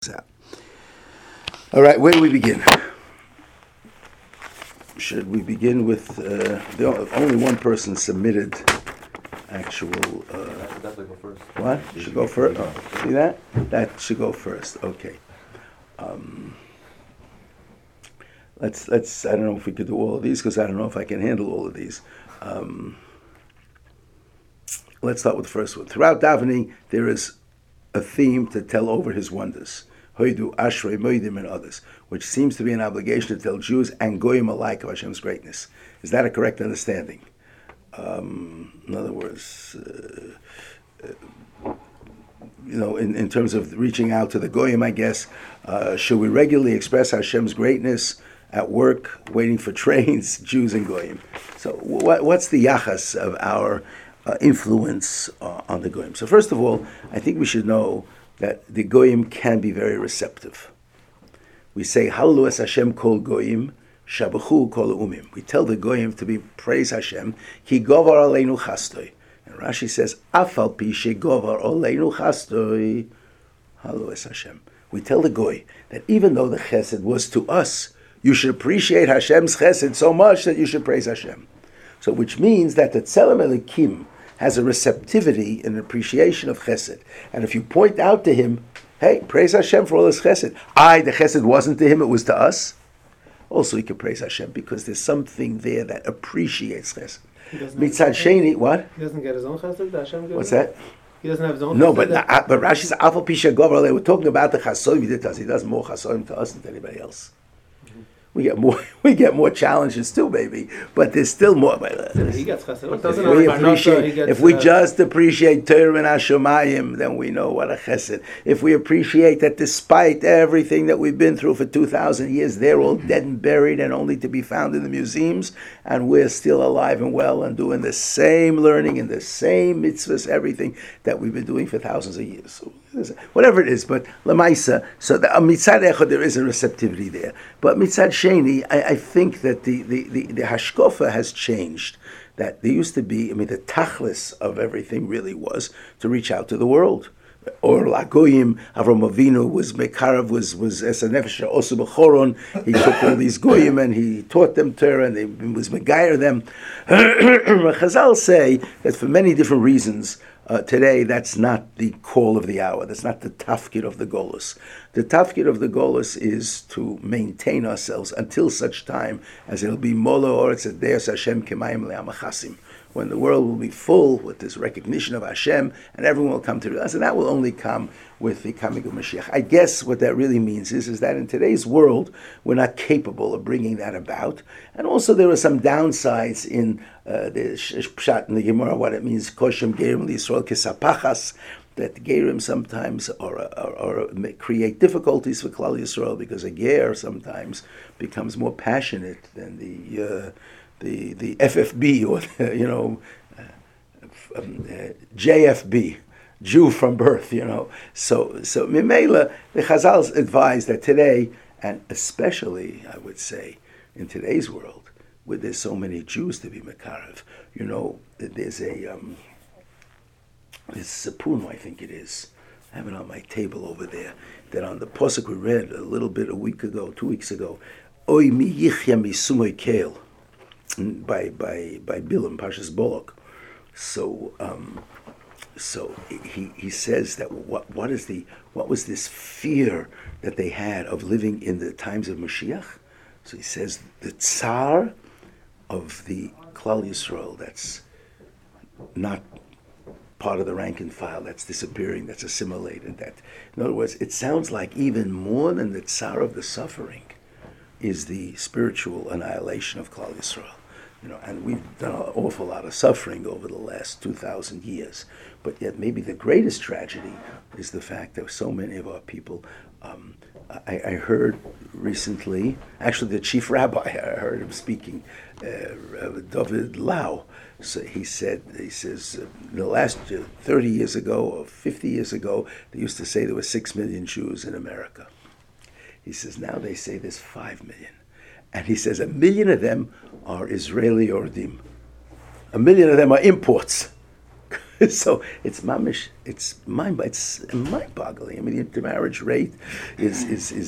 out. All right, where do we begin? Should we begin with only one person submitted actual? Definitely go first. What? Should go first. Oh, see that? That should go first. Okay. Let's. I don't know if we could do all of these because I don't know if I can handle all of these. Let's start with the first one. Throughout davening, there is a theme to tell over his wonders. Hoidu, Ashrei, Moedim, and others, which seems to be an obligation to tell Jews and Goyim alike of Hashem's greatness. Is that a correct understanding? In other words, in terms of reaching out to the Goyim, I guess, should we regularly express Hashem's greatness at work, waiting for trains, Jews and Goyim? So what's the yachas of our influence on the Goyim? So first of all, I think we should know that the Goyim can be very receptive. We say, Hallelu es Hashem kol Goyim, Shabachu kol umim. We tell the Goyim to be praise Hashem, Ki govar aleinu chastoi. And Rashi says, Afal pi she govar aleinu chastoi, Hallelu es Hashem. We tell the Goy that even though the chesed was to us, you should appreciate Hashem's chesed so much that you should praise Hashem. So which means that the Tzelem Elikim has a receptivity and appreciation of chesed. And if you point out to him, hey, praise Hashem for all his chesed. The chesed wasn't to him, it was to us. Also, he can praise Hashem because there's something there that appreciates chesed. Mitzad Sheni, what? He doesn't get his own chesed? Hashem gives What's him? that? He doesn't have his own No, chesed? but Rashi says, Afal Pisha Govar, they were talking about the chasodim he did to us. He does more chasodim to us than to anybody else. We get more challenges too, baby. But there's still more. He gets chesed. If we just appreciate Torah and Hashemayim, then we know what a chesed. If we appreciate that despite everything that we've been through for 2,000 years, they're all dead and buried and only to be found in the museums, and we're still alive and well and doing the same learning and the same mitzvahs, everything that we've been doing for thousands of years. So, whatever it is, but Lamaisa, so mitzad echad there is a receptivity there. But mitzad sheni, I think that the hashkofa has changed. That there used to be, the tachlis of everything really was to reach out to the world. Or lagoyim, Avram Avinu was mekarav, was es nefesh osu b'choron. He took all these goyim and he taught them Torah and he was megayer them. Chazal say that for many different reasons, today, that's not the call of the hour. That's not the tafkid of the golus. The tafkid of the golus is to maintain ourselves until such time as it'll be molo or it's a deus Hashem kemayim le'amachasim, when the world will be full with this recognition of Hashem and everyone will come to realize, and that will only come with the coming of Mashiach. I guess what that really means is that in today's world, we're not capable of bringing that about. And also there are some downsides in the Pshat in the Gemara, what it means, Koshem Gerim L'Yisrael Kesapachas, that Gerim sometimes create difficulties for Klal Yisrael because a Ger sometimes becomes more passionate than the FFB or JFB, Jew from birth, So Mimela, the Chazals advise that today, and especially I would say in today's world, where there's so many Jews to be Mekarev, there's this Sapuno, I think it is. I have it on my table over there. That on the Pasuk we read a little bit 2 weeks ago, Oy mi yichya mi sumoy kale, by Bilam Pashas Bolok. So he says that what was this fear that they had of living in the times of Mashiach? So he says the tsar of the Klal Yisrael that's not part of the rank and file, that's disappearing, that's assimilated. That, in other words, it sounds like even more than the tsar of the suffering is the spiritual annihilation of Klal Yisrael. And we've done an awful lot of suffering over the last 2,000 years. But yet maybe the greatest tragedy is the fact that so many of our people, I heard recently, actually the chief rabbi, I heard him speaking, David Lau. So he says, the last 30 years ago or 50 years ago, they used to say there were 6 million Jews in America. He says, now they say there's 5 million. And he says 1 million of them are Israeli Ordim. 1 million of them are imports. So it's mamish. It's mind-boggling. I mean, the intermarriage rate is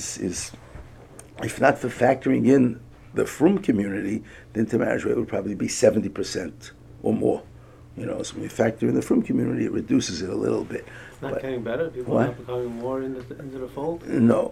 if not for factoring in the frum community, the intermarriage rate would probably be 70% or more. So when you factor in the frum community, it reduces it a little bit. It's not getting better? People are not becoming more into the fold? No.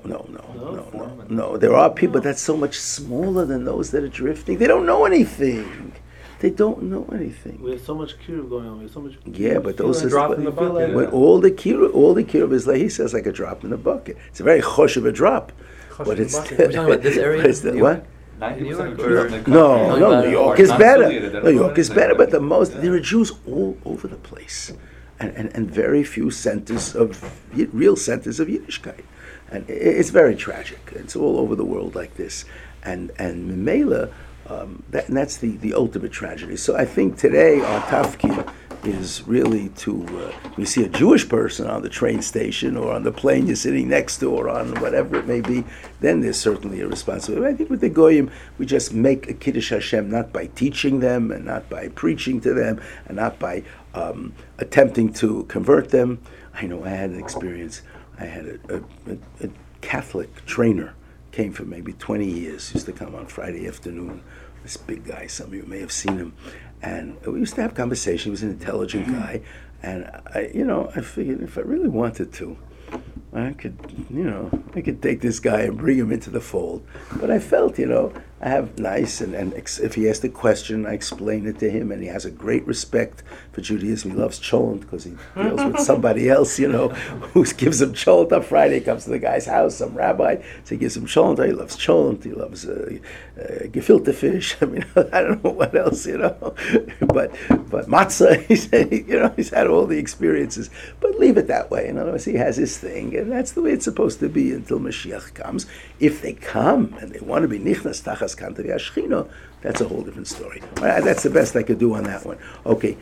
There are people, but that's so much smaller than those that are drifting. They don't know anything. We have so much kiruv going on. We have so much. Yeah, but those are drop in the bucket. When all the kiruv is like he says, like a drop in the bucket. It's a very chosh of a drop. But it's we're talking about this area. What? 90% No, New York is better. New York is better, but there are Jews all over the place, and very few centers real centers of Yiddishkeit, and it's very tragic. It's all over the world like this, and Memela, that's the ultimate tragedy. So I think today our tafkid is really to, you see a Jewish person on the train station or on the plane you're sitting next to or on whatever it may be, then there's certainly a responsibility. I think with the Goyim, we just make a Kiddush Hashem not by teaching them and not by preaching to them and not by attempting to convert them. I know I had an experience. I had a Catholic trainer, came for maybe 20 years, used to come on Friday afternoon. This big guy, some of you may have seen him. And we used to have conversation. He was an intelligent guy, and I figured if I really wanted to, I could take this guy and bring him into the fold. But I felt, I have nice, and if he asked a question, I explain it to him, and he has a great respect for Judaism. He loves cholent because he deals with somebody else, who gives him cholent on Friday. He comes to the guy's house, some rabbi, so he gives him cholent. He loves cholent. He loves gefilte fish. I mean, I don't know what else, but matzah. He's had all the experiences. But leave it that way. In other words, he has his thing, and that's the way it's supposed to be until Mashiach comes. If they come and they want to be nichnas tachas kantav yashchino, that's a whole different story. All right, that's the best I could do on that one. Okay.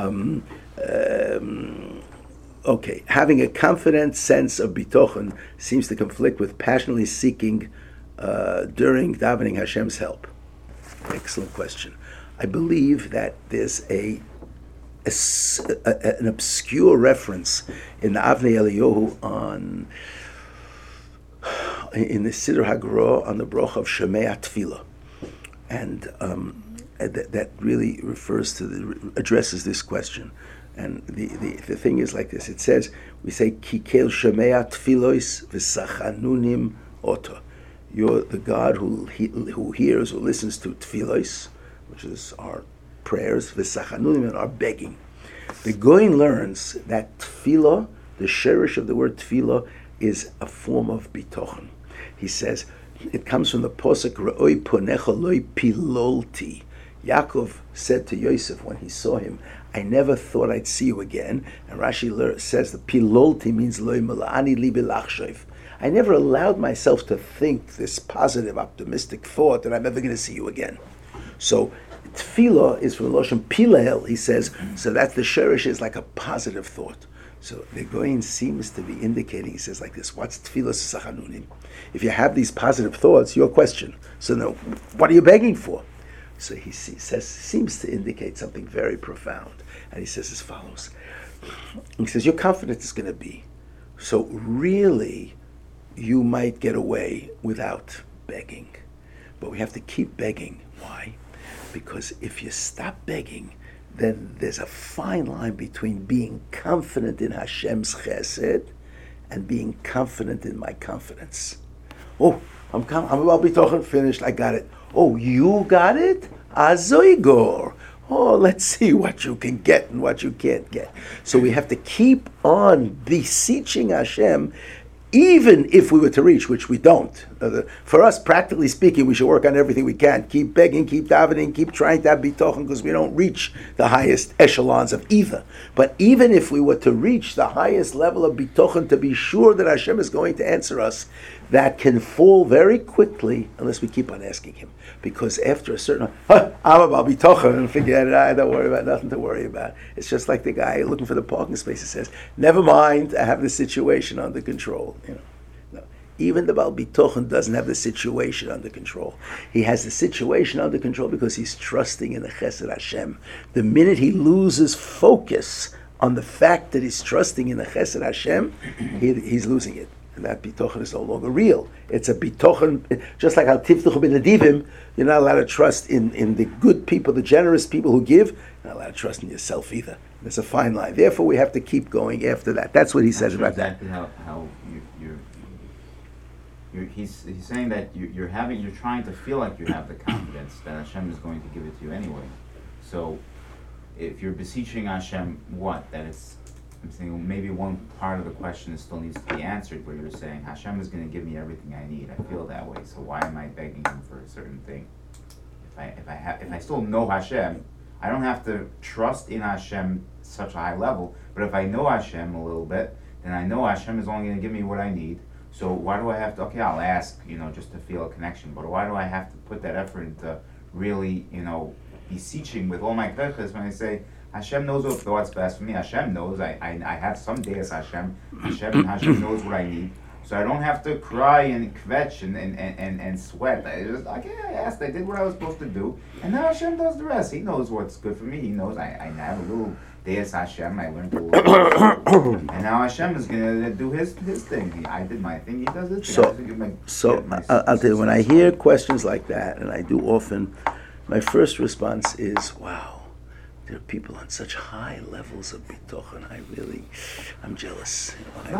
Okay. Having a confident sense of bitochen seems to conflict with passionately seeking during davening Hashem's help. Excellent question. I believe that there's an obscure reference in the Avnei Eliyahu in the Siddur HaGro on the Broch of Shemei Tefillah, and that really addresses this question. And the thing is like this. It says, we say, Kikel Shemei Tfilois v'sachanunim oto. You're the God who hears, who listens to tfilos, which is our prayers, v'sachanunim, and our begging. The Goin learns that tefillah, the sherish of the word tefillah, is a form of bitochen. He says, it comes from the posuk, Re'oi ponecha loi pilolti. Yaakov said to Yosef when he saw him, I never thought I'd see you again. And Rashi says the pilolti means loi mala'ani li bilachshov. I never allowed myself to think this positive, optimistic thought that I'm ever going to see you again. So tefillah is from Loshem Pilel, he says, so that the sherish is like a positive thought. So the Goyin seems to be indicating, he says like this, what's tefillah sachanunim? If you have these positive thoughts, your question. So now, what are you begging for? So he seems to indicate something very profound. And he says as follows. He says, your confidence is going to be, so really, you might get away without begging. But we have to keep begging. Why? Because if you stop begging, then there's a fine line between being confident in Hashem's chesed and being confident in my confidence. Oh, I'm about to be talking, finished, I got it. Oh, you got it? Azoigor. Oh, let's see what you can get and what you can't get. So we have to keep on beseeching Hashem, even if we were to reach, which we don't. For us, practically speaking, we should work on everything we can. Keep begging, keep davening, keep trying to have bitochen, because we don't reach the highest echelons of either. But even if we were to reach the highest level of bitochen, to be sure that Hashem is going to answer us, that can fall very quickly unless we keep on asking Him. Because after a certain, I'm about bitochen, and forget it, I don't worry about nothing to worry about. It's just like the guy looking for the parking space. He says, never mind, I have the situation under control. No. Even the Baal Bitochen doesn't have the situation under control. He has the situation under control because he's trusting in the Chesed Hashem. The minute he loses focus on the fact that he's trusting in the Chesed Hashem, he's losing it. And that bitochen is no longer real. It's a bitochen, just like how tiftuchu b'nedivim, you're not allowed to trust in the good people, the generous people who give. You're not allowed to trust in yourself either. There's a fine line. Therefore, we have to keep going after that. That's what he says about exactly that. How he's saying that you're trying to feel like you have the confidence that Hashem is going to give it to you anyway. So, if you're beseeching Hashem, I'm saying maybe one part of the question still needs to be answered, where you're saying Hashem is going to give me everything I need. I feel that way, so why am I begging Him for a certain thing? If I still know Hashem, I don't have to trust in Hashem such a high level. But if I know Hashem a little bit, then I know Hashem is only going to give me what I need. So why do I have to? Okay, I'll ask, just to feel a connection. But why do I have to put that effort into really, beseeching with all my kochas when I say Hashem knows what's best for me. Hashem knows. I have some days Hashem. Hashem knows what I need. So I don't have to cry and kvetch and sweat. I just, I asked, I did what I was supposed to do. And now Hashem does the rest. He knows what's good for me. He knows I have a little days Hashem. I learned a little. And now Hashem is going to do his thing. I did my thing. He does his thing. I'll tell you, when I hear questions like that, and I do often, my first response is, wow. There are people on such high levels of bitochen. I'm jealous.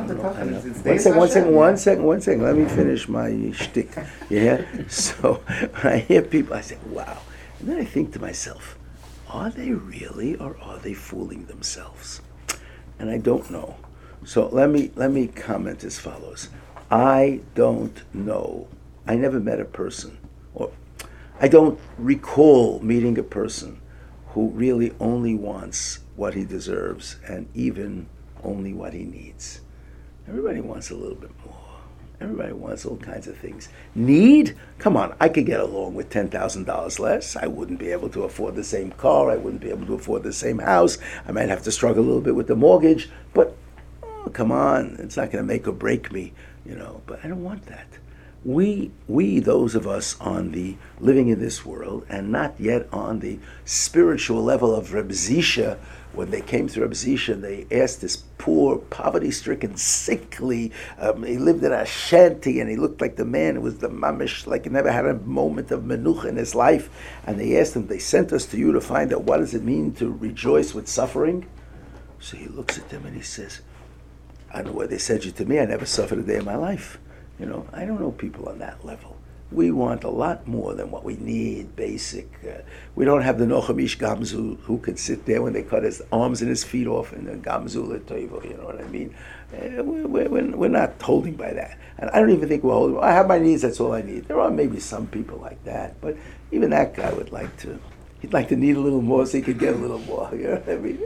One second. Let me finish my shtick. Yeah. So when I hear people, I say, "Wow," and then I think to myself, "Are they really, or are they fooling themselves?" And I don't know. So let me comment as follows: I don't know. I never met a person, or I don't recall meeting a person who really only wants what he deserves and even only what he needs. Everybody wants a little bit more. Everybody wants all kinds of things. Need? Come on, I could get along with $10,000 less. I wouldn't be able to afford the same car. I wouldn't be able to afford the same house. I might have to struggle a little bit with the mortgage. But, come on, it's not going to make or break me, But I don't want that. We, those of us on the living in this world, and not yet on the spiritual level of Reb Zisha, when they came to Reb Zisha, they asked this poor, poverty-stricken, sickly, he lived in a shanty, and he looked like the man who was the mamish, like he never had a moment of menucha in his life, and they asked him, they sent us to you to find out what does it mean to rejoice with suffering? So he looks at them and he says, I don't know why they sent you to me, I never suffered a day in my life. I don't know people on that level. We want a lot more than what we need, basic. We don't have the Nochem Ish Gamzu who can sit there when they cut his arms and his feet off and then Gamzu L'Toivo, you know what I mean? We're not holding by that. And I don't even think we're holding. I have my needs, that's all I need. There are maybe some people like that, but even that guy he'd like to need a little more so he could get a little more, you know what I mean?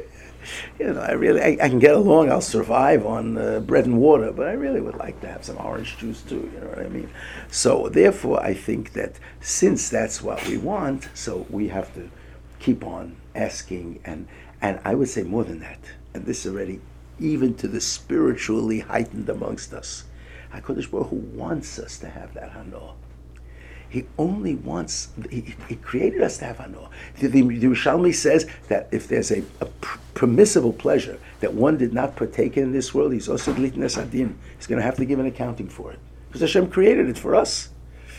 I can get along, I'll survive on bread and water, but I really would like to have some orange juice too, you know what I mean? So therefore I think that since that's what we want, so we have to keep on asking, and I would say more than that, and this already, even to the spiritually heightened amongst us, HaKadosh Baruch Hu wants us to have that hanoah. He only wants, he created us to have hanoah. The Yerushalmi says that if there's a permissible pleasure that one did not partake in this world, he's also glitnes adin. He's going to have to give an accounting for it. Because Hashem created it for us.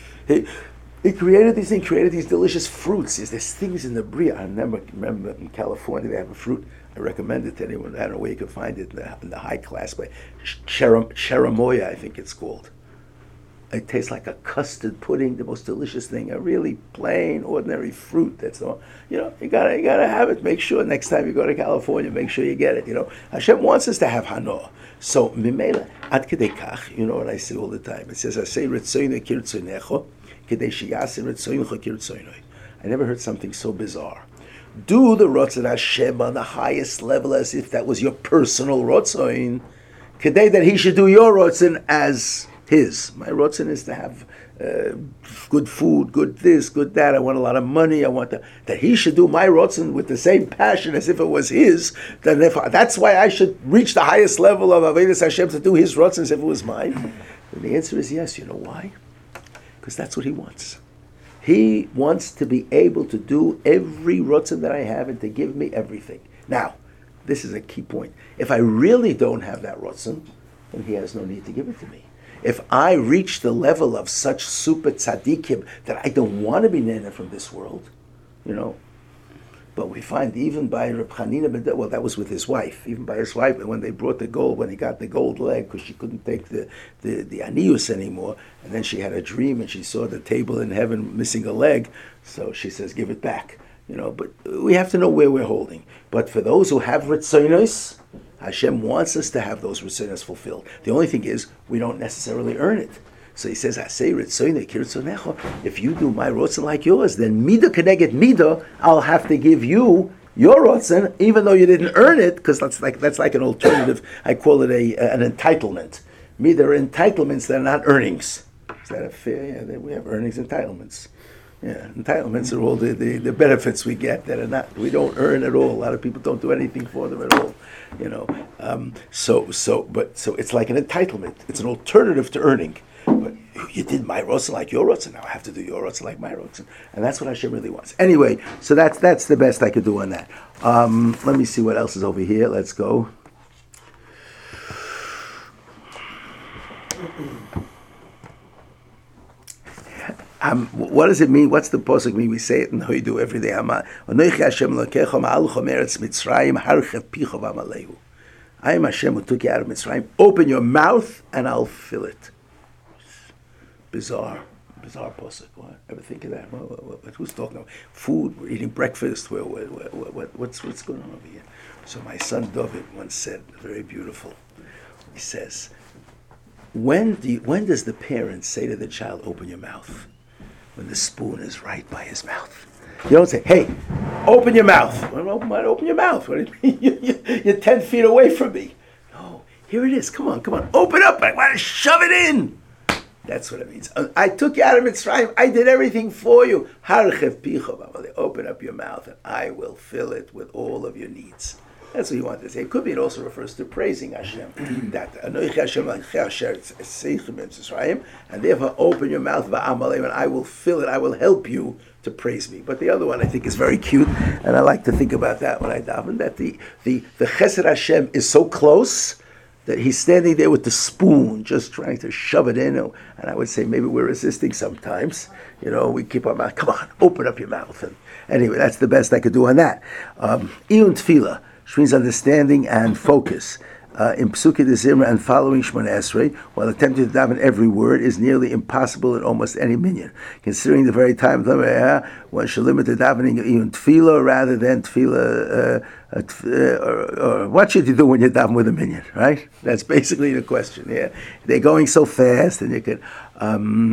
He created these things, created these delicious fruits. There's things in the Bria. I remember in California they have a fruit. I recommend it to anyone. I don't know where you can find it in the high class, but cherimoya, I think it's called. It tastes like a custard pudding, the most delicious thing. A really plain, ordinary fruit. That's all. You gotta have it. Make sure next time you go to California, make sure you get it. Hashem wants us to have hanoah. So mimela ad kedei kach. You know what I say all the time. It says, "Asay ritzoyne kirtzoynecho, kedei sheyase ritzoynecho kirtzoynoi." I never heard something so bizarre. Do the rotzon Hashem on the highest level, as if that was your personal rotzon. Kedei that He should do your rotzon as His. My rotzon is to have good food, good this, good that. I want a lot of money. I want that He should do my rotzon with the same passion as if it was His. That's why I should reach the highest level of Avodas Hashem to do His rotzon as if it was mine. And the answer is yes. You know why? Because that's what He wants. He wants to be able to do every rotzon that I have and to give me everything. Now, this is a key point. If I really don't have that rotzen, then he has no need to give it to me. If I reach the level of such super tzaddikim that I don't want to be nana from this world, but we find even by Reb Chanina, well, that was with his wife, even by his wife, when they brought the gold, when he got the gold leg, because she couldn't take the anius anymore, and then she had a dream and she saw the table in heaven missing a leg, so she says, give it back. But we have to know where we're holding. But for those who have ritzonos, Hashem wants us to have those ritzonos fulfilled. The only thing is, we don't necessarily earn it. So he says, if you do my rotzen like yours, then midah keneged midah, I'll have to give you your rotzen, even though you didn't earn it, because that's like an alternative. I call it an entitlement. Midah are entitlements, they're not earnings. Is that a fair? Yeah, we have earnings, entitlements. Yeah, entitlements are all the benefits we get that are not, we don't earn at all. A lot of people don't do anything for them at all. So it's like an entitlement. It's an alternative to earning. But you did my rotzen like your rotzen, now I have to do your rotzen like my rotzen. And that's what Hashem really wants. Anyway, so that's the best I could do on that. Let me see what else is over here. Let's go. What does it mean? What's the posuk mean? We say it in Hoidu every day. I am Hashem who took you out of Mitzrayim. Open your mouth and I'll fill it. Bizarre posuk. What? Ever think of that? Who's talking about food? We're eating breakfast. What's going on over here? So my son David once said, very beautiful. He says, when does the parent say to the child, "Open your mouth"? When the spoon is right by his mouth. You don't say, "Hey, open your mouth." Open your mouth. What do you mean? You're 10 feet away from me. No, here it is. Come on. Open up. I want to shove it in. That's what it means. I took you out of Mitzrayim. I did everything for you. Open up your mouth and I will fill it with all of your needs. That's what he wanted to say. It could be it also refers to praising Hashem. That and therefore open your mouth and I will fill it. I will help you to praise me. But the other one I think is very cute, and I like to think about that when I daven. That the Chesed Hashem is so close that he's standing there with the spoon, just trying to shove it in. And I would say maybe we're resisting sometimes. We keep our mouth. Come on, open up your mouth. And anyway, that's the best I could do on that. Iyun Tefillah, which means understanding and focus. In Psukei de Zimra and following Shemona Esrei, while attempting to daven every word, is nearly impossible in almost any minyan. Considering the very time one should limit the davening Iyun Tefillah rather than Tefillah. Or what should you do when you're daven with a minyan? Right? That's basically the question. Yeah, they're going so fast, and you could. I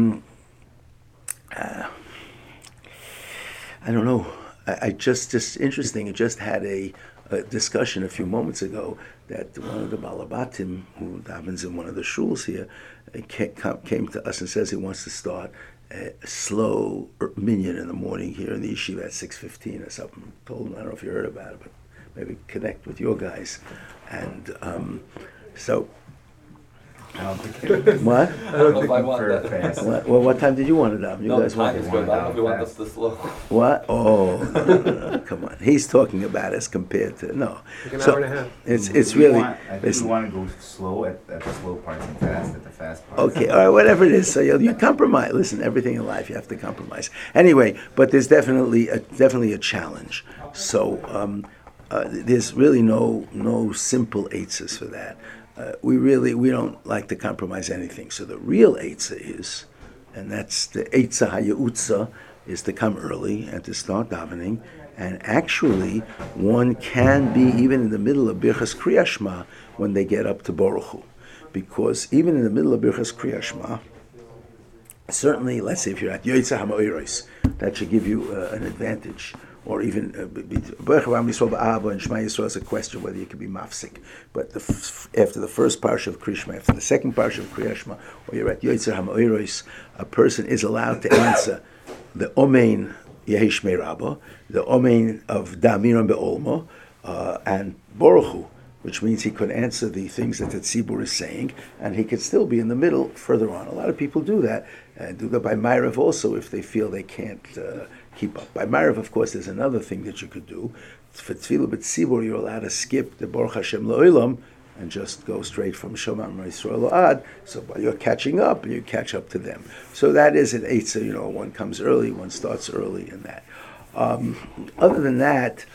don't know. I just interesting. It just had a discussion a few moments ago that one of the Balabatim, who davens in one of the shuls here, came to us and says he wants to start a slow minyan in the morning here in the yeshiva at 6:15 or something. I told him, I don't know if you heard about it, but maybe connect with your guys. And so... I don't think what? I don't know if I want that. fast. What time did you want to daven? You guys time want is good. I don't know if we want this this slow. What? Oh, no, come on. He's talking about as compared to, no. Like an hour and a half. It's really... I think we want to go slow at the slow parts and fast at the fast parts. Okay, all right, whatever it is. So you compromise. Listen, everything in life you have to compromise. Anyway, but there's definitely a challenge. So there's really no simple eitzes for that. We don't like to compromise anything. So the real eitzah is, and that's the eitzah hayutza, is to come early and to start davening. And actually, one can be even in the middle of Birchas Kriyas Shema when they get up to Baruch Hu. Because even in the middle of Birchas Kriyas Shema, certainly, let's say if you're at Yotzei HaMa'oros, that should give you an advantage. Or even Baruch Hu Yisrael Ba'ava and Shema Yisrael is a question whether you can be mafsik. But after the first parsha of Kriyas Shema, after the second parsha of Kriyas Shema, or you're at Yotzei HaMa'oros, a person is allowed to answer the Omein Yehi Shmei Rabba, the Omein of Da'amiram Be'olmo, and Baruch Hu, which means he could answer the things that the tzibur is saying, and he could still be in the middle further on. A lot of people do that, and do that by Ma'ariv also if they feel they can't keep up. By Ma'ariv, of course, there's another thing that you could do. For Tefillah b'tzibur, you're allowed to skip the Baruch Hashem Lo'olam and just go straight from Shema Yisrael Lo'ad. So while you're catching up, you catch up to them. So that is an eitzah, one comes early, one starts early in that. Other than that,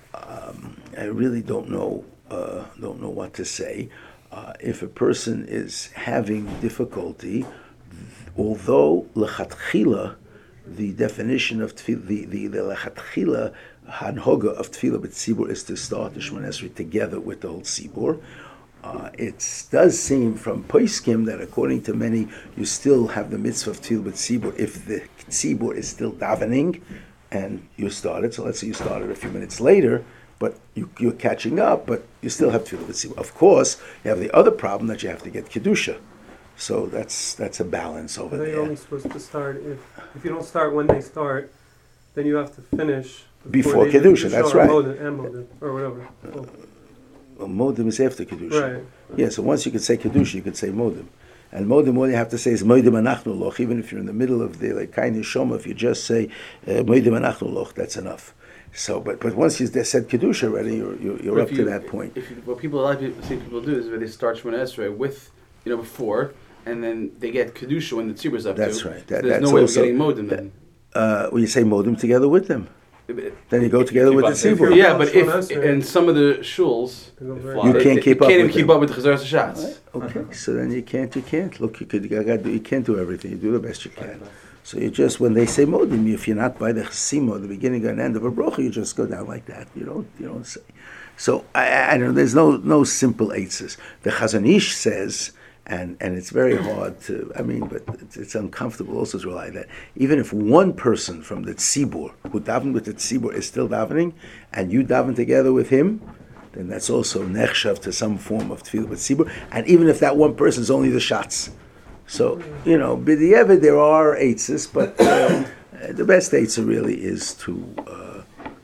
I really don't know what to say. If a person is having difficulty, although lechatchila, the definition of tefillah, the lechatchila hanhoga of tefillah b'tzibur is to start the Shemona Esrei together with the whole tzibur. It does seem from Poskim that according to many, you still have the mitzvah of tefillah b'tzibur if the tzibur is still davening and you started. So let's say you started a few minutes later, but you're catching up, but you still have tefillah b'tzibur. Of course, you have the other problem that you have to get kedusha. So that's a balance over there. You're only supposed to start if you don't start when they start, then you have to finish before kedusha. That's right. Modim, or whatever. Well, modim is after kedusha. Right. Yeah. So once you could say kedusha, you could say modim. And modim, all you have to say is modim anachnu loch. Even if you're in the middle of the kind of shoma, if you just say modim anachnu loch, that's enough. So, but once you said kedusha already, you're up to that point. What a lot of people do is where they start Shemona Esrei with before, and then they get kedusha when the tzibur is up. That's to. right. So there's no way of getting modim then. Well, you say modim together with them. Then you go together with the tzibur. Yeah, but if in some of the shuls, you can't keep up. You can't even keep up with the Chazaras Hashatz. Okay, so then you can't. Look, you can't do everything. You do the best you can. So you just, when they say modim, if you're not by the chesima, the beginning and end of a bracha, you just go down like that. You don't say. So I don't know. There's no simple eitzes. The Chazon Ish says. And it's very hard to, but it's uncomfortable also to rely that. Even if one person from the tzibur, who davened with the tzibur, is still davening, and you daven together with him, then that's also nechshav to some form of tefillah b'tzibur. And even if that one person is only the shots. So, b'di'evet there are eitzes, but the best eitzah really is to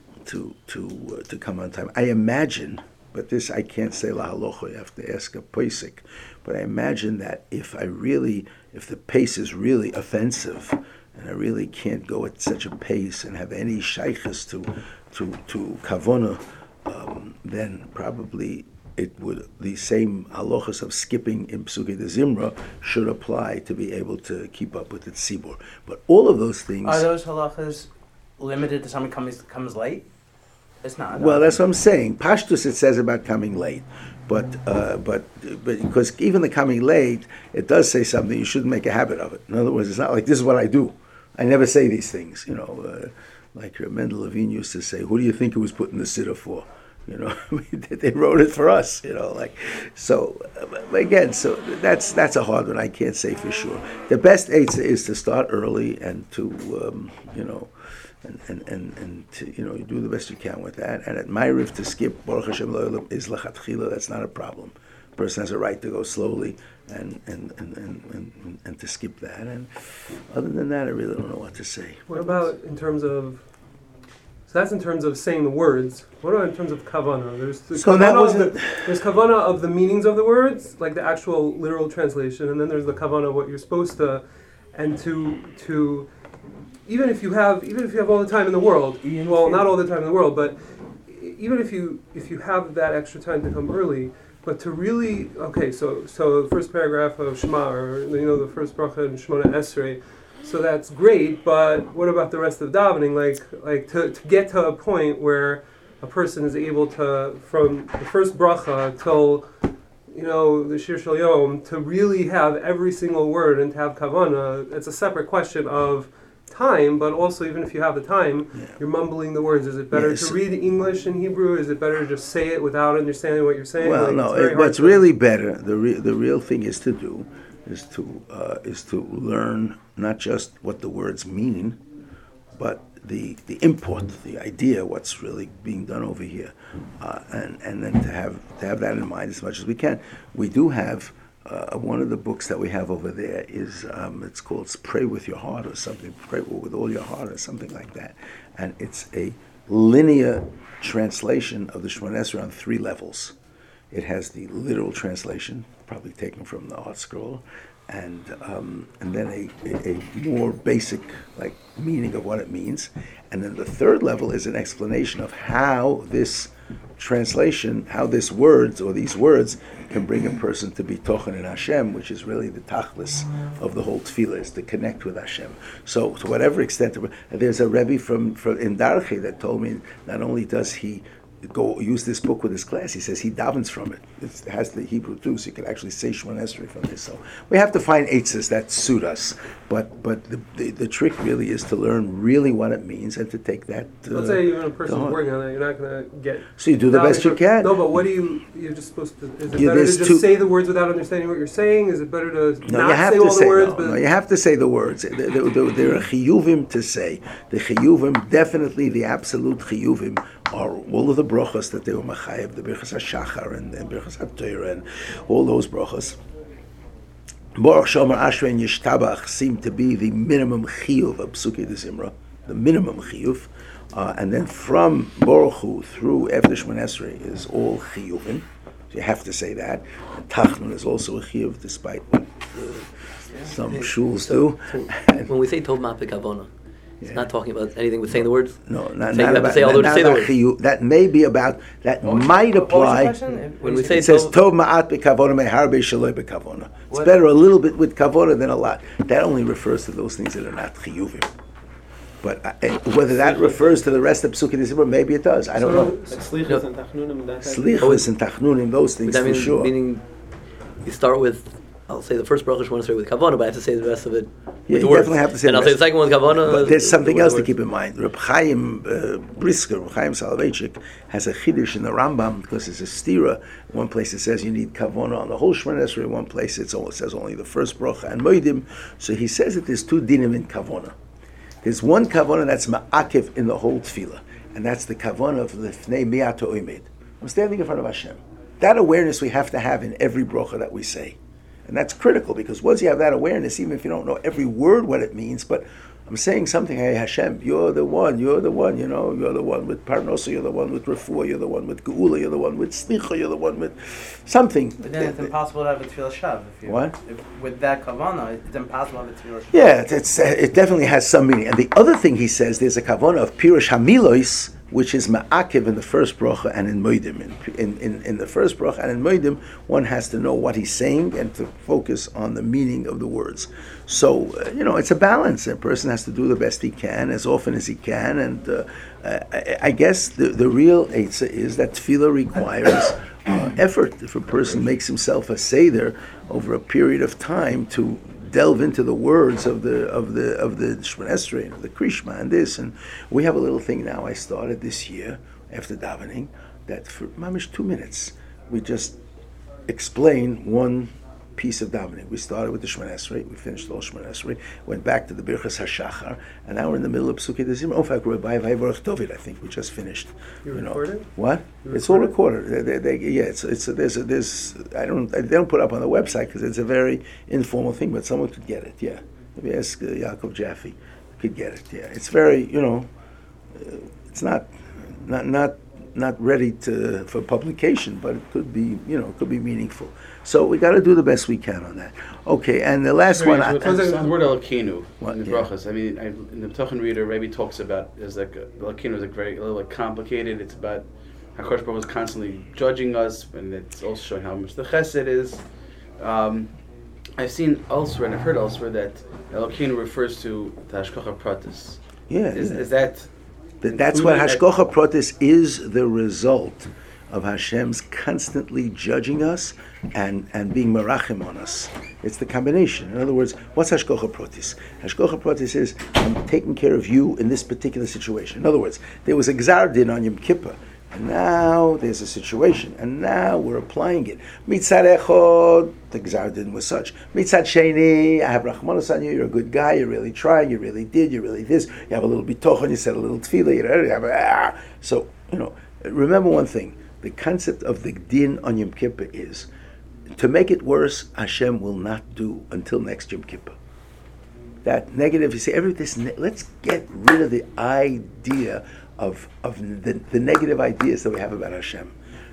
come on time. I imagine, but this I can't say la halacha, you have to ask a posek. But I imagine that if the pace is really offensive, and I really can't go at such a pace and have any shaykhs to kavona, then probably the same halachas of skipping in Psukei de Zimra should apply to be able to keep up with the tzibur. But all of those things are those halachas limited to someone comes late? It's not. Well, that's what I'm saying. Pashtus it says about coming late, but because even the coming late, it does say something. You shouldn't make a habit of it. In other words, it's not like this is what I do. I never say these things. Like Mendel Levine used to say, "Who do you think it was put in the siddur for?" They wrote it for us. So again, so that's a hard one. I can't say for sure. The best eitzah is to start early and to And to, you do the best you can with that. And at Ma'ariv to skip Baruch Hashem Lo'olam is lechatchila. That's not a problem. The person has a right to go slowly and to skip that. And other than that, I really don't know what to say. What about in terms of? So that's in terms of saying the words. What about in terms of kavanah? There's kavanah of the meanings of the words, like the actual literal translation, and then there's the kavanah of what you're supposed to, and to. Even if you have all the time in the world, well, not all the time in the world, but even if you have that extra time to come early, but to really, so the first paragraph of Shema, or the first bracha in Shemona Esrei, so that's great. But what about the rest of davening? Like to get to a point where a person is able to, from the first bracha till the Shir Shel Yom, to really have every single word and to have kavanah. It's a separate question of time, but also even if you have the time, you're mumbling the words. Is it better to read English and Hebrew? Is it better to just say it without understanding what you're saying? Well, what's really better, the real thing is to learn not just what the words mean, but the import, the idea, what's really being done over here, and then to have that in mind as much as we can. We do have. One of the books that we have over there is it's called "Pray with Your Heart" or something. Pray with all your heart or something like that, and it's a linear translation of the Shemona Esrei on 3 levels. It has the literal translation, probably taken from the Art Scroll, and then a more basic like meaning of what it means, and then the third level is an explanation of how this translation, how these words can bring a person to be tochen in Hashem, which is really the tachlis of the whole tefillah, is to connect with Hashem. So to whatever extent, there's a Rebbe from in Darchi that told me not only does he go use this book with his class, he says he davens from it. It has the Hebrew too, so you can actually say Shemon Esrei from this. So we have to find eitzes that suit us, but the trick really is to learn really what it means and to take that. Let's say even a person working on it, you're not going to get. So you do the best you can. No, but what you're just supposed to? Is it better to just say the words without understanding what you're saying? Is it better to not say all the words? No, you have to say the words. There are chiyuvim to say. The chiyuvim, definitely the absolute chiyuvim, are all of the brachos that they were machayev, the birchas hashachar and birchas haTorah and all those brachos. Baruch Shomer Ashrei and Yishtabach seem to be the minimum chiyuv of Psukei de Zimra, the minimum chiyuv, and then from Baruch Hu through after Shemon Esrei is all chiyuvim. So you have to say that. And Tachnun is also a chiyuv, despite what some shuls do. When we say Tov Ma'apik Avona, it's not talking about anything with saying the words. No, not about. To say all the words. Say the words. That may be about. That might apply. When we say it says Tov Ma'at B'Kavona Meharbe Shaloi B'Kavona. It's better a little bit with kavona than a lot. That only refers to those things that are not chiyuvim. But whether that refers to the rest of Psukei de Zimra, maybe it does. I don't know. Slichus and Tachnunim. Slichus and Tachnunim, those things for sure. Meaning, you start with. I'll say the first bracha Shemon Esrei with kavana, but I have to say the rest of it. Yeah, you words. Definitely have to say. And I'll say the second one with kavana. But there's something else to keep in mind. Reb Chaim Brisker, Reb Chaim Soloveitchik, has a chiddush in the Rambam because it's a stira. One place it says you need kavana on the whole Shemon Esrei. One place it says only the first bracha and moedim. So he says that there's two dinim in kavana. There's one kavana that's ma'akev in the whole tefillah, and that's the kavana of lifnei mi'ato oimed. I'm standing in front of Hashem. That awareness we have to have in every bracha that we say. And that's critical, because once you have that awareness, even if you don't know every word what it means, but I'm saying something, hey Hashem, you're the one, you're the one with Parnosa, you're the one with Refuah, you're the one with Geula, you're the one with Slicha, you're the one with something. But then it's impossible to have a tefillah shav. With that kavana, it's impossible to have a tefillah shav. Yeah, it definitely has some meaning. And the other thing he says, there's a kavana of Pirush Hamilos, which is ma'akev in the first bracha and in moedim. In the first bracha and in moedim, one has to know what he's saying and to focus on the meaning of the words. So, it's a balance. A person has to do the best he can, as often as he can, and I guess the real eitzah is that tefillah requires effort. If a person makes himself a seder over a period of time to delve into the words of the Shemon Esrei, the Krishma, and this, and we have a little thing now. I started this year after davening that for mamish 2 minutes we just explain one piece of davening. We started with the Shemon Esrei, we finished the whole Shemon Esrei, went back to the Birchas HaShachar, and now we're in the middle of Psukei de Zimra. In fact, we're by Vayvorach Dovid. I think we just finished. You recorded? What? It's all recorded. They don't put it up on the website because it's a very informal thing, but someone could get it. Yeah, maybe ask Yaakov Jaffe could get it. Yeah, it's very it's not ready for publication, but it could be meaningful. So we got to do the best we can on that. Okay, and the last one. The word Elokeinu in the brachas. I mean, in the B'tachon Reader, Rebbe talks about Elokeinu is a little complicated. It's about how Kodesh Baruch Hu is constantly judging us, and it's also showing how much the Chesed is. I've seen elsewhere, and I've heard elsewhere that Elokeinu refers to the Hashgacha Pratis. Is that? That's what Hashgacha Pratis is, the result of Hashem's constantly judging us and being merachim on us. It's the combination. In other words, what's Hashgacha Pratis? Hashgacha Pratis is, I'm taking care of you in this particular situation. In other words, there was a Gzar Din on Yom Kippur, and now there's a situation, and now we're applying it. Mitzad Echod, the Gzar Din was such. Mitzad Sheni, I have Rachmanos on you, you're a good guy, you're really trying, you really did, you really this, you have a little bitochon, you said a little tefillah, So, remember one thing. The concept of the din on Yom Kippur is, to make it worse, Hashem will not do until next Yom Kippur. That negative, you say, let's get rid of the idea of the negative ideas that we have about Hashem.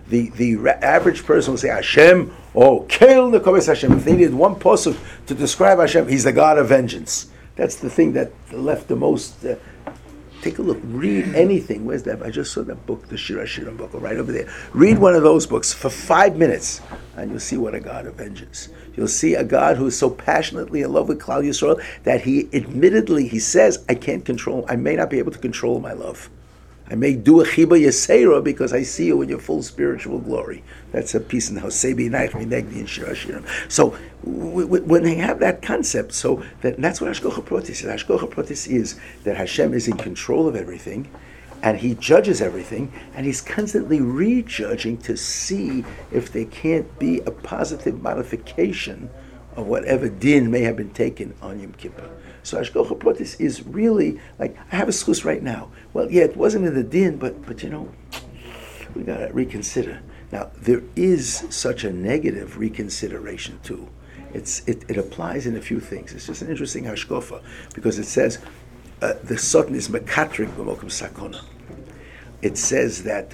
average person will say Hashem, Kel Nekomes Hashem. If they needed one pasuk to describe Hashem, He's the God of vengeance. That's the thing that left the most. Take a look. Read anything. Where's that? I just saw that book, the Shir HaShirim book, right over there. Read one of those books for 5 minutes, and you'll see what a God of vengeance. You'll see a God who is so passionately in love with Klal Yisrael that He says, I may not be able to control my love. I may do a chiba yesera because I see you in your full spiritual glory. That's a piece in the Hosebi Naich Negdi and Shir HaShirim. So when they have that concept, that's what Hashgacha Pratis is. Hashgacha Pratis is that Hashem is in control of everything, and He judges everything, and He's constantly rejudging to see if there can't be a positive modification of whatever din may have been taken on Yom Kippur. So Hashgacha Pratis is really like, I have a schus right now. Well, yeah, it wasn't in the din, but we got to reconsider. Now, there is such a negative reconsideration too. It applies in a few things. It's just an interesting hashkafa because it says the Satan is mekatrik b'mokum sakona. It says that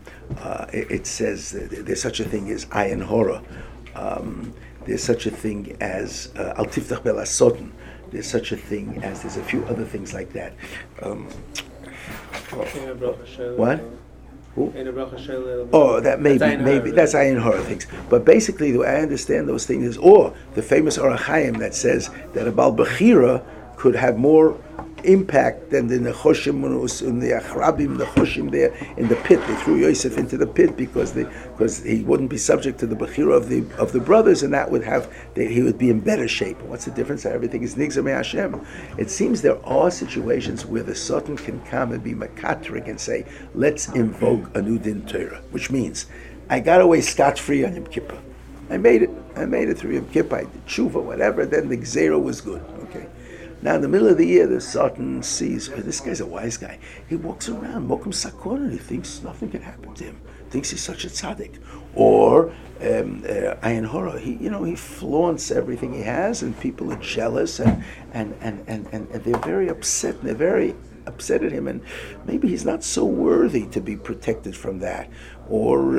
there's such a thing as ayin hora. There's such a thing as al tiftach bel hasoten. There's such a thing as, there's a few other things like that. What? Oh, that maybe that's ayin hora things. But basically, the way I understand those things is, or the famous Orach Chaim that says that a Baal Bechira could have more impact than the Nechoshim and the Achrabim, the Choshim there in the pit. They threw Yosef into the pit because he wouldn't be subject to the Bechira of the brothers, and that would he would be in better shape. What's the difference? Everything is Nigzar Me Hashem. It seems there are situations where the Satan can come and be makatrik and say, let's invoke a new din Torah, which means I got away scot-free on Yom Kippur. I made it through Yom Kippur. I did tshuva, whatever. Then the Gzeira was good. Okay. Now, in the middle of the year, the Satan sees, this guy's a wise guy. He walks around, Mokum Sakon, he thinks nothing can happen to him. Thinks he's such a tzaddik. Or, Ayin Hora, he flaunts everything he has, and people are jealous, and they're very upset, and they're very upset at him, and maybe he's not so worthy to be protected from that. Or,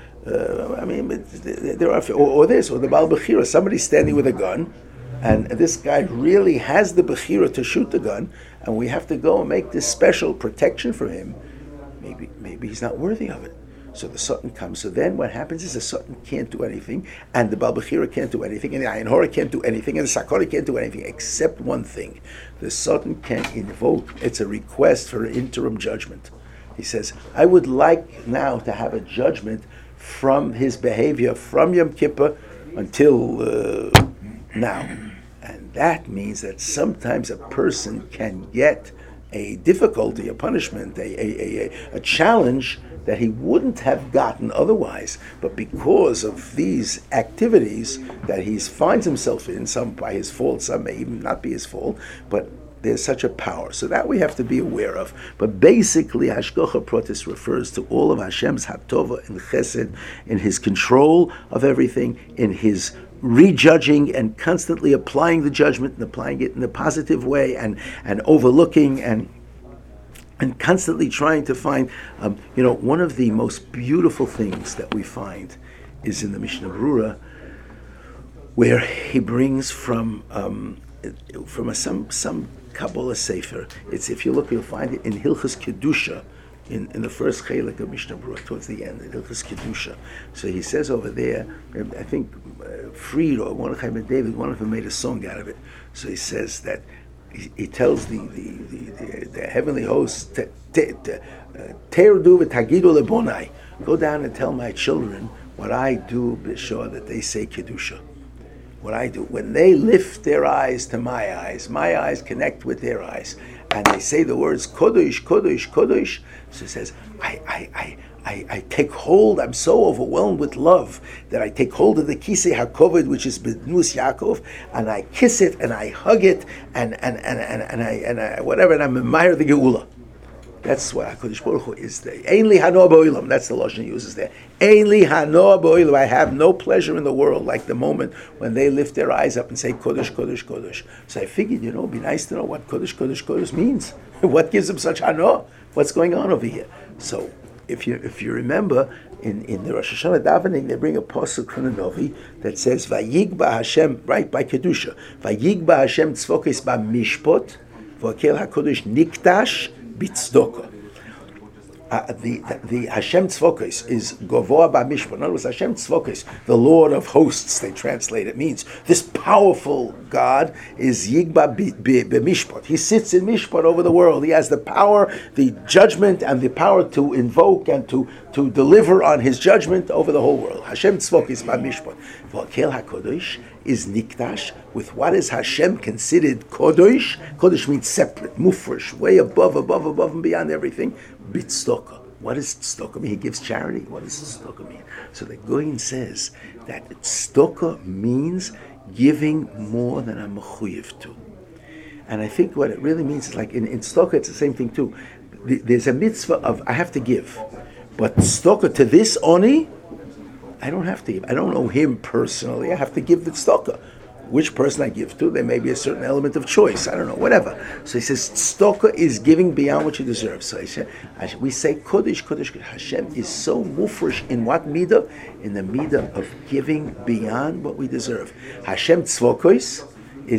there are, or this, or the Baal Bechira, somebody's standing with a gun, and this guy really has the Bechira to shoot the gun, and we have to go and make this special protection for him. Maybe he's not worthy of it. So the Satan comes. So then what happens is the Satan can't do anything, and the Baal Bechira can't do anything, and the Ayin Hora can't do anything, and the Sakori can't do anything, except one thing. The Satan can invoke, it's a request for an interim judgment. He says, I would like now to have a judgment from his behavior from Yom Kippur until now. And that means that sometimes a person can get a difficulty, a punishment, a challenge that he wouldn't have gotten otherwise. But because of these activities that he finds himself in, some by his fault, some may even not be his fault, but there's such a power. So that we have to be aware of. But basically, Hashgacha Pratis refers to all of Hashem's Hatova and Chesed, in His control of everything, in His rejudging and constantly applying the judgment and applying it in a positive way, and overlooking and constantly trying to find, one of the most beautiful things that we find is in the Mishnah Berurah, where he brings from some Kabbalah Sefer. It's, if you look, you'll find it in Hilchas Kedusha, in the first chelik of Mishnah Berurah, towards the end, in Hilchas Kedusha. So he says over there, I think Fried or Mordechai ben David, one of them made a song out of it. So he says that he tells the heavenly host, Terdu v'tagidu lebonai, go down and tell my children what I do, b'shor, that they say Kedusha. What I do, when they lift their eyes to my eyes connect with their eyes, and they say the words Kodesh, Kodesh, Kodesh. So it says, I take hold. I'm so overwhelmed with love that I take hold of the Kisei HaKoved, which is Bnus Yaakov, and I kiss it and I hug it and I whatever, and I admire the Geula. That's what HaKadosh Baruch Hu is there. Ein li hanoah ba'olam. That's the lashon he uses there. Ein li hanoah ba'olam. I have no pleasure in the world like the moment when they lift their eyes up and say Kodesh, Kodesh, Kodesh. So I figured, it'd be nice to know what Kodesh, Kodesh, Kodesh means. What gives them such hanoah? What's going on over here? So if you remember, in the Rosh Hashanah davening, they bring a pasuk from the Novi that says, "Vayigba Hashem," right by kedusha. "Vayigba Hashem tzvokes b'mishpot, v'akel hakodesh nikdash b'tzedakah." The Hashem Tzvokos is Govoa B'Mishpat. In other words, Hashem Tzvokos, the Lord of hosts, they translate it, means this powerful God is Yigba B'Mishpat. He sits in Mishpat over the world. He has the power, the judgment, and the power to invoke and to deliver on his judgment over the whole world. Hashem Tzvokos B'Mishpat. V'Akel HaKodesh is Nikdash, with what is Hashem considered Kodesh. Kodesh means separate, mufresh, way above and beyond everything. Bitzdaka. What does tzedakah mean? He gives charity. What does tzedakah mean? So the Goyin says that tzedakah means giving more than I'm mechuyev to. And I think what it really means is like in tzedakah, it's the same thing too. There's a mitzvah of I have to give, but tzedakah to this oni, I don't have to give. I don't know him personally. I have to give the tzedakah. Which person I give to, there may be a certain element of choice. I don't know, whatever. So he says, tzedakah is giving beyond what you deserve. So we say, Kodesh, Kodesh, Hashem is so mufresh in what midah? In the midah of giving beyond what we deserve. Hashem tzvokos is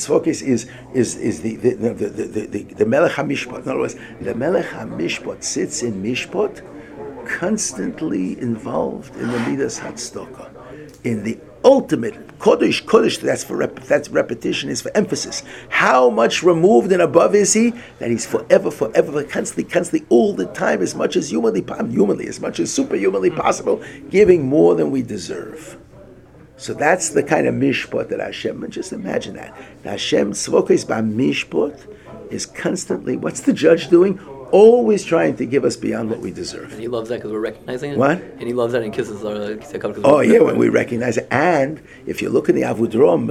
the Melech HaMishpat. In other words, the Melech HaMishpat sits in Mishpat, constantly involved in the midas hatzedakah, in the ultimate kodesh. That's repetition, is for emphasis. How much removed and above is he? That he's forever, constantly, all the time, as much as humanly, as much as superhumanly possible, giving more than we deserve. So that's the kind of mishpat that Hashem. And just imagine that. The Hashem tzvokos b'mishpat is constantly. What's the judge doing? Always trying to give us beyond what we deserve. And he loves that because we're recognizing it? What? And he loves that and kisses our... when we recognize it. And if you look in the Avudraham,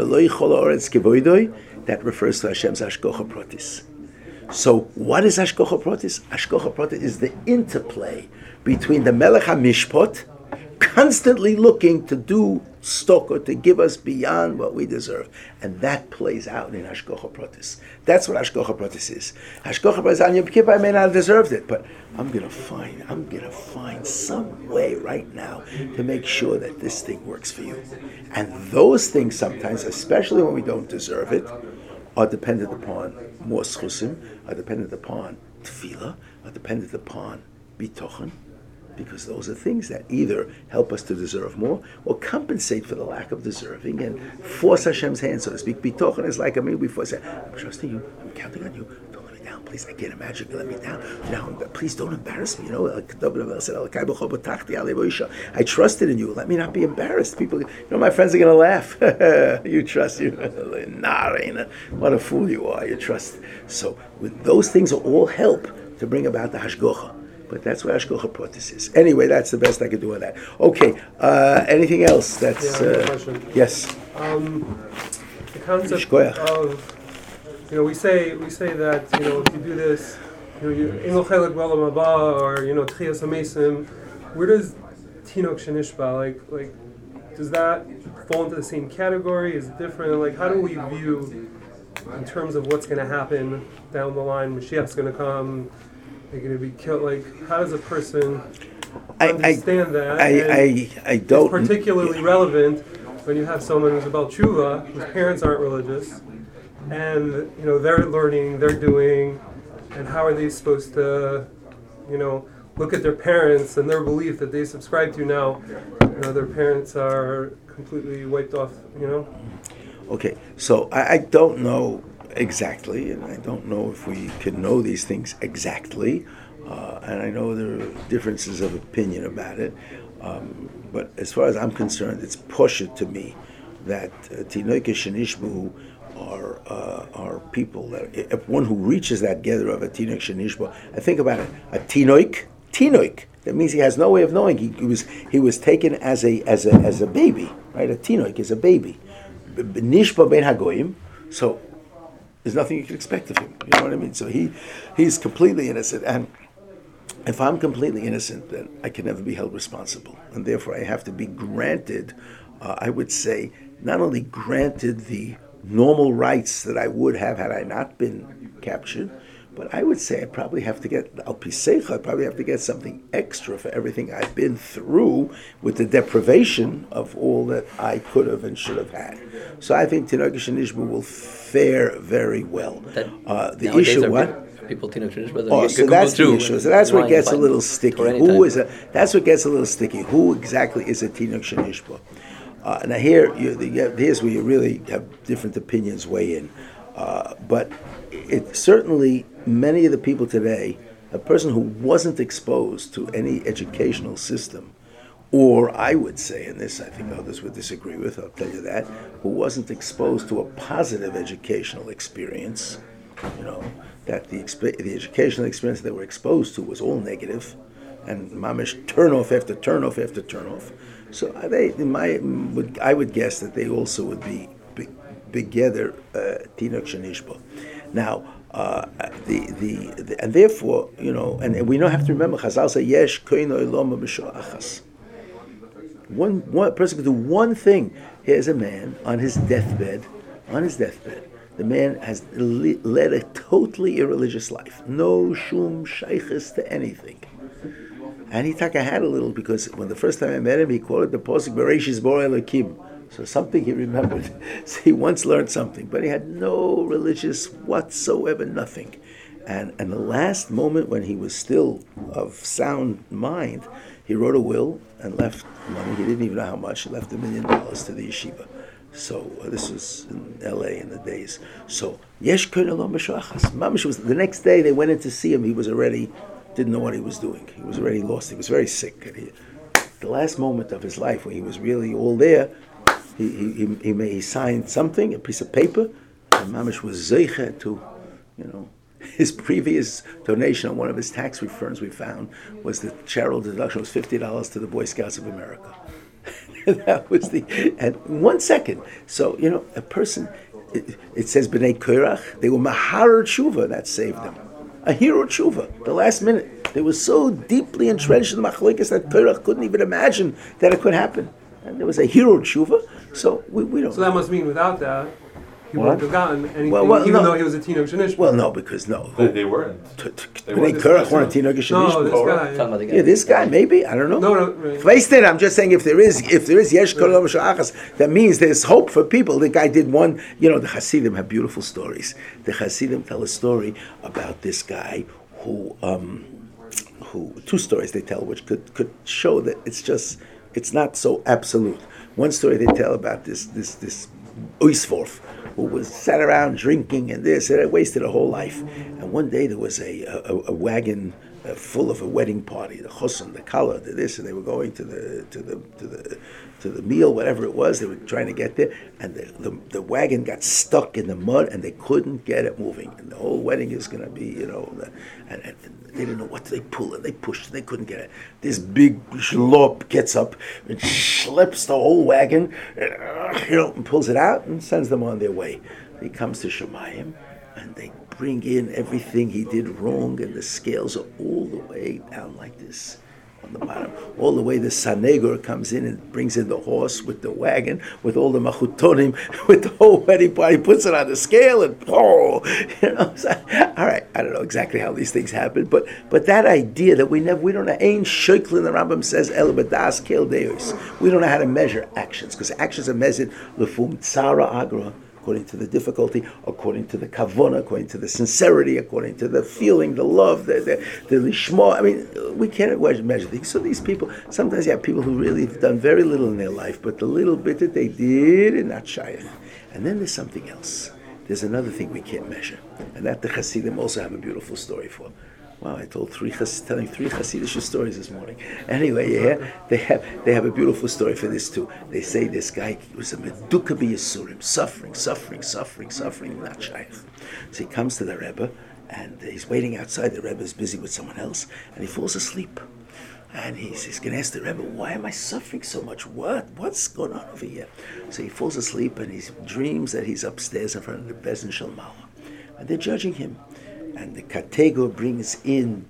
that refers to Hashem's Hashgacha Pratis. So what is Hashgacha Pratis? Hashgacha Pratis is the interplay between the Melech HaMishpat, constantly looking to do tzedakah, to give us beyond what we deserve. And that plays out in Hashgacha Pratis. That's what Hashgacha Pratis is. Hashgacha Pratis, on Yom Kippur, I may not have deserved it, but I'm gonna find some way right now to make sure that this thing works for you. And those things sometimes, especially when we don't deserve it, are dependent upon more schusim, are dependent upon tefillah, are dependent upon bitochen, because those are things that either help us to deserve more or compensate for the lack of deserving and force Hashem's hand, so to speak. Bitochen is like, we force it. I'm trusting you. I'm counting on you. Don't let me down, please. I can't imagine you let me down. Please don't embarrass me. I trusted in you. Let me not be embarrassed. People, my friends are going to laugh. You trust you. What a fool you are. You trust. So those things are all help to bring about the hashgacha. But that's what Hashgacha Pratis is. Anyway, that's the best I could do on that. Okay, anything else? That's question. Yes. The concept of, we say that if you do this, you Eno Chelik B'Olam Haba, or Tchias HaMesim. Where does Tinok Shenishba, like does that fall into the same category? Is it different? Like, how do we view in terms of what's going to happen down the line? Mashiach's going to come. They're going to be killed. Like, how does a person understand that? I don't. It's particularly relevant when you have someone who's about tshuva, whose parents aren't religious, and they're learning, they're doing, and how are they supposed to, look at their parents and their belief that they subscribe to now? Their parents are completely wiped off. Okay, so I don't know exactly, and I don't know if we can know these things exactly, and I know there are differences of opinion about it, but as far as I'm concerned, it's poshut to me that Tinoike Shenishbu are people that, if one who reaches that gather of a Tinoik Shenishbu, I think about it, a Tinoik, that means he has no way of knowing. He was taken as a baby, right? A Tinoik is a baby. Nishba ben Hagoyim, so there's nothing you can expect of him. You know what I mean? So he's completely innocent. And if I'm completely innocent, then I can never be held responsible. And therefore I have to be granted, I would say, not only granted the normal rights that I would have had I not been captured, But I would say I probably have to get, Al Pisecha, I probably have to get something extra for everything I've been through with the deprivation of all that I could have and should have had. So I think Tinok Shenishba will fare very well. The issue, what? People Tinok Shenishba. Oh, so that's the issue. So that's where it gets a little sticky. That's what gets a little sticky. Who exactly is a Tinok Shenishba? Now here's where you really have different opinions weigh in. But it certainly, many of the people today, a person who wasn't exposed to any educational system, or I would say, and this I think others would disagree with, I'll tell you that, who wasn't exposed to a positive educational experience, that the educational experience they were exposed to was all negative, and mamish turn off after turn off after turn off. So I would guess that they also would be together Tinok Shenishba. Now, and therefore, and we don't have to remember, Chazal say, Yesh koino iloma b'shua achas. One person can do one thing. Here's a man on his deathbed. The man has led a totally irreligious life. No shum shaykhis to anything. And he had a little, because when the first time I met him, he quoted the Posuk, Bereshis Bor Elokim. So something he remembered. So he once learned something, but he had no religious whatsoever, nothing. And in the last moment when he was still of sound mind, he wrote a will and left money. He didn't even know how much. He left $1 million to the yeshiva. So this was in L.A. in the days. So Yesh Kohen Elom B'Shachas. Mamish was the next day. They went in to see him. He was already didn't know what he was doing. He was already lost. He was very sick. And the last moment of his life, when he was really all there, he signed something, a piece of paper, and Mamish was zeicha to, his previous donation on one of his tax returns we found was the charitable deduction was $50 to the Boy Scouts of America. That was and 1 second. So, a person, it says B'nai Korach, they were Mahar Tshuva, that saved them. A hero Tshuva, the last minute. They were so deeply entrenched in the Machlokes that Korach couldn't even imagine that it could happen. And there was a hero Tshuva, so we don't. So that must mean without that, he wouldn't have gotten anything, even though he was a Tinok Shenishba. Well, no, because They weren't. B'nai Korach weren't a Tinok Shenishba. No, this guy. Yeah, this guy, maybe, I don't know. No, right. Wasted, I'm just saying if there is Yesh Kol Elom B'Shachas, that means there's hope for people. The guy did one, the Hasidim have beautiful stories. The Hasidim tell a story about this guy who two stories they tell which could show that it's not so absolute. One story they tell about this Oisvorf, who was sat around drinking and this, and it wasted a whole life. And one day there was a wagon full of a wedding party, the chosun, the kala, the this, and they were going to the meal, whatever it was. They were trying to get there, and the wagon got stuck in the mud, and they couldn't get it moving. And the whole wedding is going to be, and they didn't know what they pull, and they pushed, and they couldn't get it. This big shlop gets up and schleps the whole wagon, and pulls it out and sends them on their way. He comes to Shemayim, and they bring in everything he did wrong, and the scales are all the way down like this on the bottom. All the way the Sanegor comes in and brings in the horse with the wagon, with all the machutonim, with the whole wedding party, puts it on the scale, and so, all right, I don't know exactly how these things happen, but that idea that we don't know, Ein Shoiklin, the Rambam says, El Badas Kel Deus. We don't know how to measure actions, because actions are measured Lefum Tzara Agra, according to the difficulty, according to the kavona, according to the sincerity, according to the feeling, the love, the lishma. I mean, we can't measure things. So these people, sometimes you have people who really have done very little in their life, but the little bit that they did is not shaykh. And then there's something else. There's another thing we can't measure, and that the Hasidim also have a beautiful story for. Wow, I told telling three Hasidic stories this morning. Anyway, they have a beautiful story for this too. They say this guy was a meduka b'yisurim, suffering, not shaykh. So he comes to the Rebbe, and he's waiting outside. The Rebbe is busy with someone else, and he falls asleep. And he's going to ask the Rebbe, why am I suffering so much? What's going on over here? So he falls asleep, and he dreams that he's upstairs in front of the Bezin Shel Mala, and they're judging him. And the Katego brings in,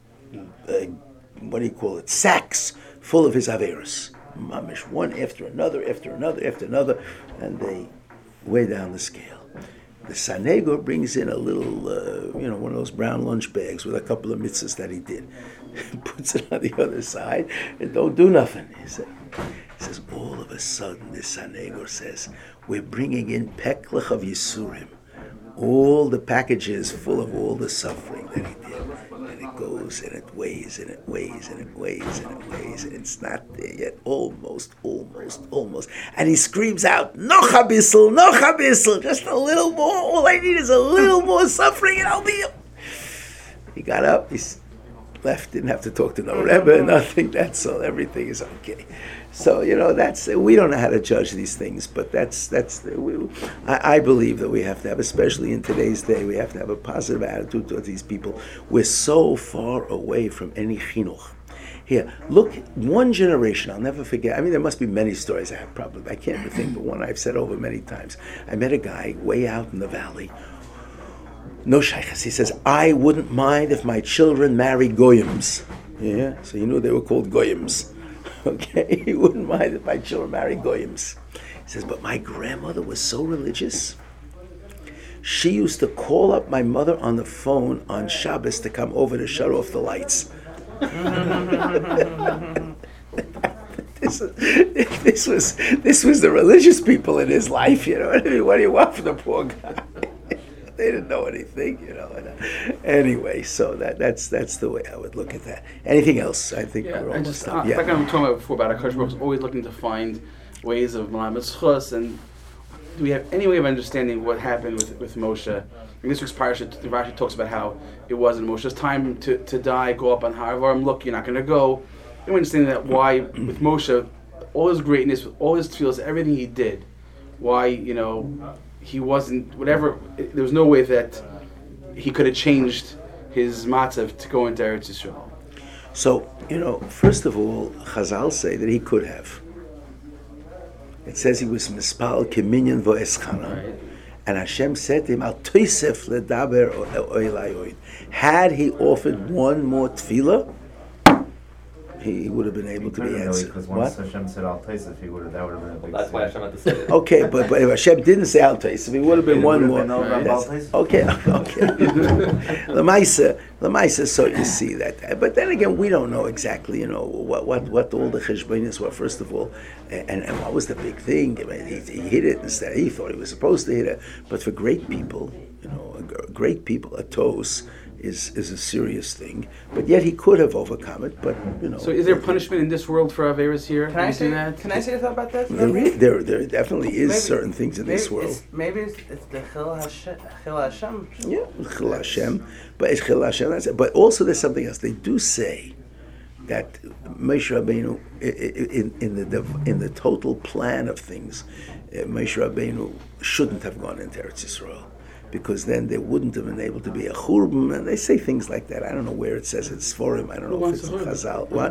sacks full of his Averos. Mamish, one after another, and they weigh down the scale. the Sanhedrin brings in a little, one of those brown lunch bags with a couple of mitzvahs that he did. Puts it on the other side and don't do nothing. He says, all of a sudden, the Sanhedrin says, we're bringing in Peklach of Yisurim. All the packages full of all the suffering that he did. And it goes and it weighs and it weighs and it weighs and it weighs and it's not there yet. Almost. And he screams out, Noch a bissel, just a little more. All I need is a little more suffering and I'll be... He got up, he left, didn't have to talk to no Rebbe, nothing, that's all, everything is okay. So, we don't know how to judge these things, but I believe that we have to have, especially in today's day, we have to have a positive attitude towards these people. We're so far away from any chinuch. Here, look, one generation, I'll never forget, there must be many stories I can't even think, but one I've said over many times. I met a guy way out in the valley, no shaykhs. He says, I wouldn't mind if my children married goyim. Yeah, so you knew they were called goyims. Okay, he wouldn't mind if my children married goyims. He says, but my grandmother was so religious. She used to call up my mother on the phone on Shabbos to come over to shut off the lights. This was the religious people in his life, you know what I mean? What do you want from the poor guy? They didn't know anything, Anyway, so that's the way I would look at that. Anything else? I think we're almost done. Like I'm talking about before about HaKadosh Baruch Hu always looking to find ways of Malamed Zchus, and do we have any way of understanding what happened with Moshe? In this week's parasha, Rashi talks about how it wasn't Moshe's time to die, go up on Har Avarim. Look, you're not going to go. You understand that why with Moshe, all his greatness, all his tefillos, everything he did, why he wasn't, whatever, there was no way that he could have changed his matzav to go into Eretz Yisrael. So, first of all, Chazal say that he could have. It says he was mispal keminyan vo'eschana, and Hashem said to him, Al toisef ledaber oilayoid. Had he offered one more tefillah, he would have been able to be answered. Because once Hashem said Al Taisef, that would have been a big That's why Hashem had to say it. Okay, but if Hashem didn't say Al Taisef, he would have been one more. Okay. Lamaisa, so you see that. But then again, we don't know exactly, what all the cheshbonis were, first of all, and what was the big thing. He hit it instead. He thought he was supposed to hit it. But for great people, a toes is a serious thing, but yet he could have overcome it. But So, is there punishment in this world for Averas here? Can I say a thought about that? There definitely is certain things in this world. Maybe it's the Chil Hashem. Yeah, Chil Hashem, but it's Chil Hashem. But also there's something else. They do say that Moshe Rabbeinu, in the total plan of things, Moshe Rabbeinu shouldn't have gone into Eretz Yisrael, because then there wouldn't have been able to be a churban, and they say things like that. I don't know where it says it's for him. I don't know if it's in Chazal. What?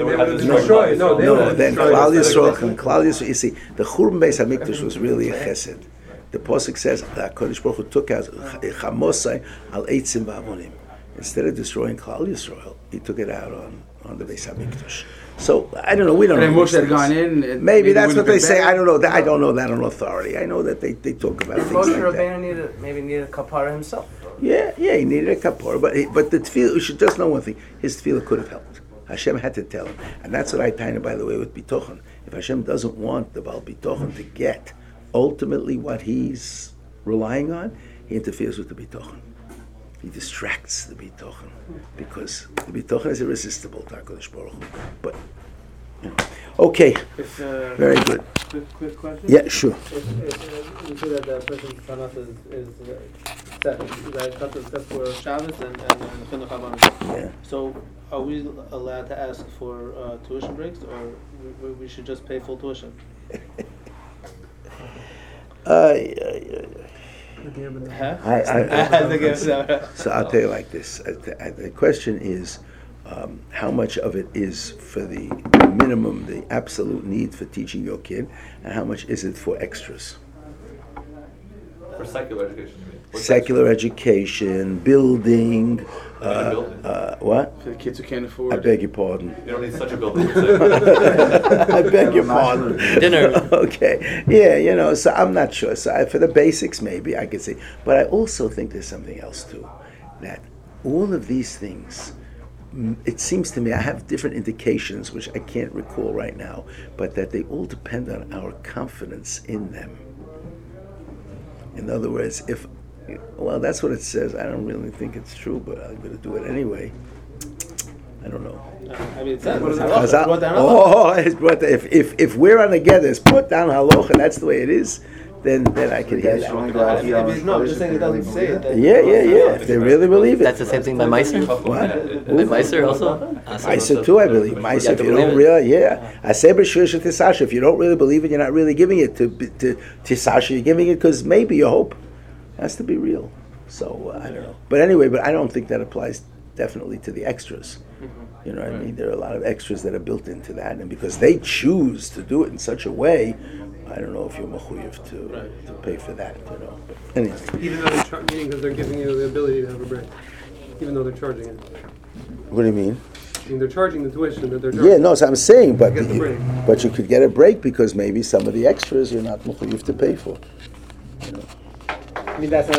Then Klal Yisrael. You see, the churban Beis Hamikdash was really a chesed. The pasuk says that HaKadosh Baruch Hu took out chamosai al eitzim v'avonim. Instead of destroying Klal Yisrael, he took it out on the Beis Hamikdash. So I don't know. We don't know. And Moshe had gone in. Maybe that's what they say. I don't know. I don't know that on authority. I know that they talk about things like that. Moshe Rabbeinu needed a kapara himself. Yeah, he needed a kapara, but the tefillah. You should just know one thing: his tefillah could have helped. Hashem had to tell him, and that's what I kind of, by the way, with bitochen. If Hashem doesn't want the Baal bitochen to get ultimately what he's relying on, he interferes with the bitochen. He distracts the bitochen, because the bitochen is irresistible to HaKadosh Baruch Hu. But okay, very good. Quick question. Yeah, sure. If you say that the person's tanach is set, that cut except for Shabbos and Chinuch Havan. Yeah. So are we allowed to ask for tuition breaks, or we should just pay full tuition? So I'll tell you like this. The question is, how much of it is for the minimum, the absolute need for teaching your kid, and how much is it for extras? For secular education, you mean? secular education, building. What? For the kids who can't afford. I beg your pardon. You don't need such a building. I beg your pardon. Dinner. Okay. Yeah, so I'm not sure. So for the basics, maybe I could say. But I also think there's something else too. That all of these things, it seems to me, I have different indications, which I can't recall right now, but that they all depend on our confidence in them. In other words, that's what it says. I don't really think it's true, but I'm going to do it anyway. I don't know. I mean, it says, if we're on together, it's put down halacha, that's the way it is, then I can hear that. No, I'm just saying it doesn't say it. Yeah. If they really believe it. That's the same thing by Meiser? What? By Meiser also? Meiser too, I believe. Meiser, if you don't really, I say b'shusha tisasha. If you don't really believe it, you're not really giving it to tisasha. You're giving it because maybe you hope. It has to be real. So I don't know. But anyway, I don't think that applies definitely to the extras. You know what I mean? There are a lot of extras that are built into that, and because they choose to do it in such a way, I don't know if you're mechuyev to pay for that. But anyway. Even though they're meaning because they're giving you the ability to have a break, even though they're charging it. What do you mean? I mean, they're charging the tuition that they're charging. Yeah, no, so I'm saying, but you you could get a break because maybe some of the extras you're not mechuyev to pay for. I mean, that's not